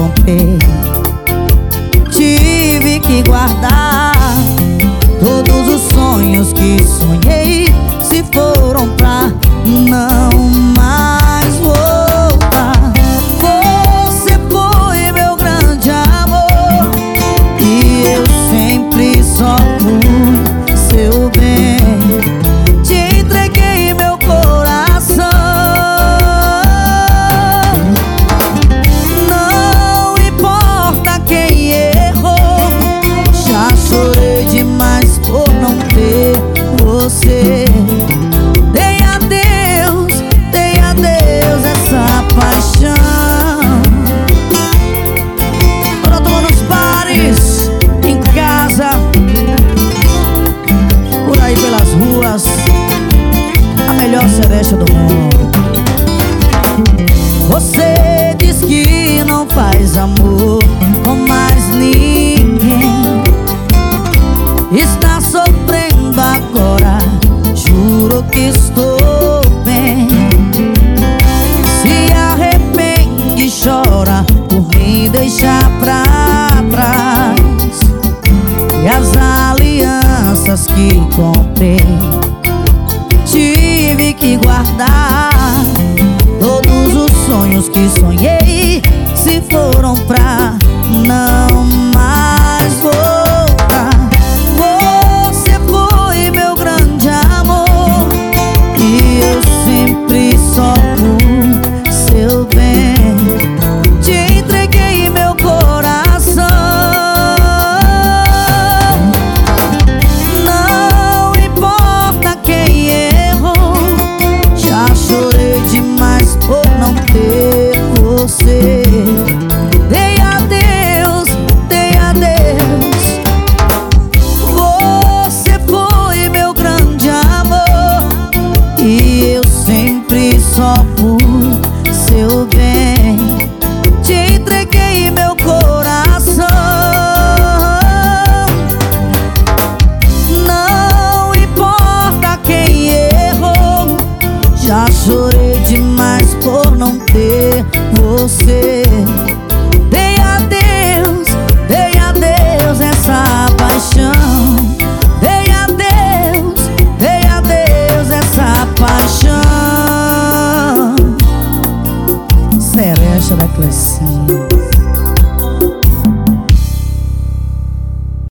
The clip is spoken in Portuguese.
comprei. Tive que guardar todos os sonhos que sonhei, se foram pra não mais voltar. Você foi meu grande amor e eu sempre só fui seu bem. Te entreguei meu coração, não importa quem errou. Já chorei demais por não ter você. Dei a Deus essa paixão. Agora tô nos bares, em casa, por aí pelas ruas, a melhor seresta do mundo. Você diz que não faz amor com mais ninguém. Está sofrendo agora, juro que estou bem. Se arrepende e chora por me deixar pra trás. E as alianças que comprei, tive que guardar. Todos os sonhos que sonhei, se foram pra não mais voltar. Você foi meu grande amor e eu sempre só fui seu bem. Te entreguei meu coração, não importa quem errou. Já chorei demais por não ter você. Dei a Deus. Você foi meu grande amor e eu sempre só fui seu bem. Te entreguei meu coração, não importa quem errou. Já chorei demais por não ter você. Dei a Deus essa paixão. Dei a Deus essa paixão. Seresta da Clecinha.